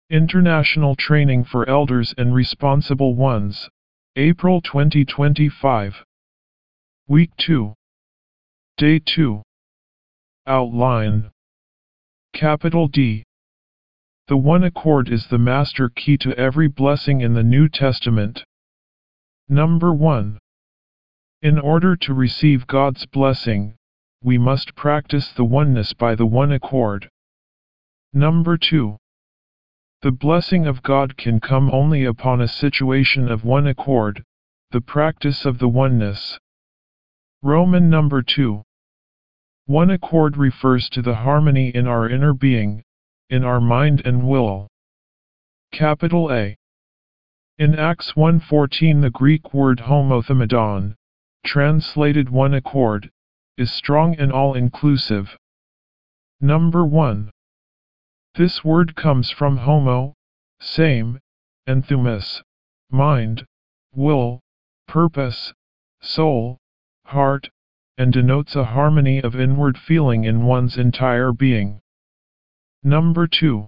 International Training for Elders and Responsible Ones, April 2025. Week 2. Day 2. Outline. Capital D. The one accord is the master key to every blessing in the New Testament. Number 1. In order to receive God's blessing, we must practice the oneness by the one accord. Number 2. The blessing of God can come only upon a situation of one accord, the practice of the oneness. Roman number 2. One accord refers to the harmony in our inner being, in our mind and will. Capital A. In Acts 1:14 the Greek word homothermidon, translated one accord, is strong and all-inclusive. Number 1. This word comes from homo, same, and thumos, mind, will, purpose, soul, heart, and denotes a harmony of inward feeling in one's entire being. Number 2.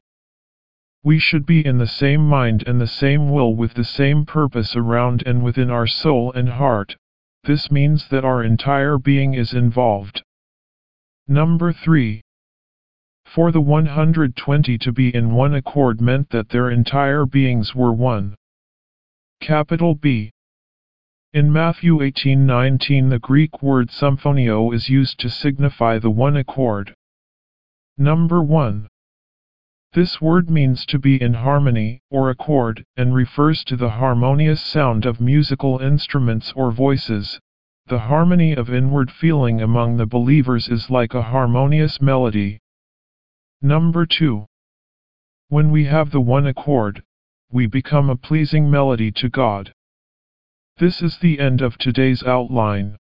We should be in the same mind and the same will with the same purpose around and within our soul and heart. This means that our entire being is involved. Number 3. For the 120 to be in one accord meant that their entire beings were one. Capital B. In Matthew 18:19 the Greek word symphonio is used to signify the one accord. Number 1. This word means to be in harmony, or accord, and refers to the harmonious sound of musical instruments or voices. The harmony of inward feeling among the believers is like a harmonious melody. Number 2. When we have the one accord, we become a pleasing melody to God. This is the end of today's outline.